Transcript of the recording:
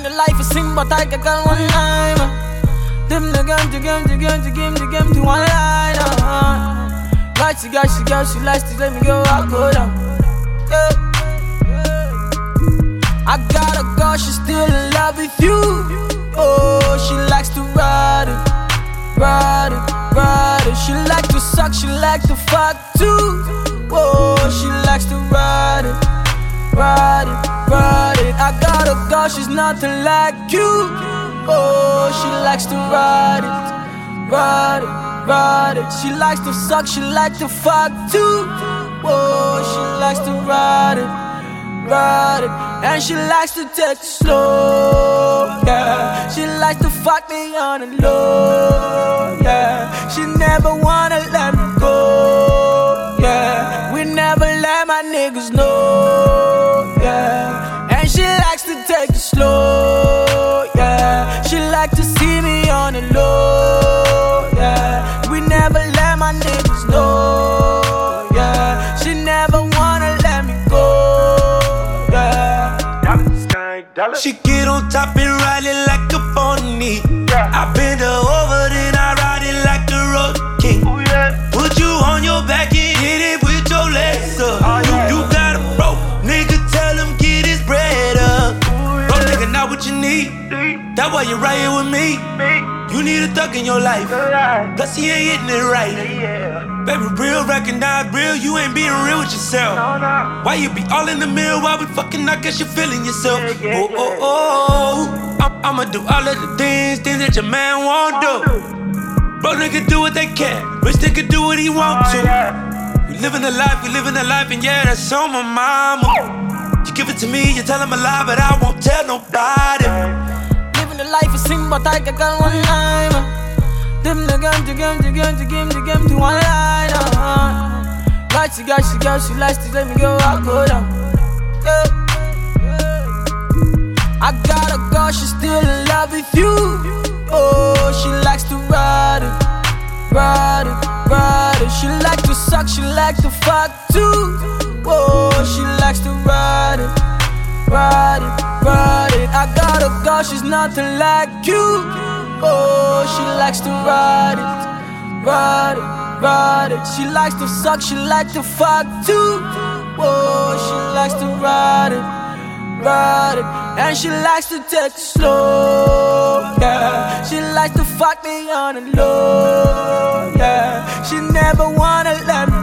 the life is sing, but I can one time. Them the game to one line. Like she likes to let me go, I go down. I got a girl, she's still in love with you. Oh, she likes to ride it. She like to suck, she like to fuck too. Oh, she likes to ride it. I got a girl, she's nothing like you. Oh, she likes to ride it. She likes to suck, she likes to fuck too. Oh, she likes to ride it. And she likes to take it slow, yeah. She likes to fuck me on the low, yeah. She never wanna let me go, yeah. We never let my niggas know, yeah. And she likes to take it slow, yeah. She like to see me on the low, yeah. We never let my niggas know, yeah. She never wanna let me go. She get on top and ride it like a pony. I bend her over, then I ride it like a road king. Put you on your back and hit it with your legs up. You got a broke nigga, tell him get his bread up. Broke nigga, not what you need. That's why you right here with me. You need a thug in your life, plus he ain't hitting it right. Baby, real, recognize real, you ain't being real with yourself. Why you be all in the mirror while we fucking, I guess you're feeling yourself. I'ma do all of the things that your man won't do. Bro nigga do what they can, rich nigga do what he want to. We living a life, and yeah, that's on my mama. You give it to me, you tell him a lie, but I won't tell nobody. Living the life is sing, but I can one time. Them the game to one line. Like she likes to let me go, I go down. I got a girl, she's still in love with you. Oh, she likes to ride it. She like to suck, she like to fuck too. Oh, she likes to ride it. I got a girl, she's nothing like you. Oh, she likes to ride it. She likes to suck, she likes to fuck too. Oh, she likes to ride it. And she likes to take it slow, yeah. She likes to fuck me on the low, yeah. She never wanna let me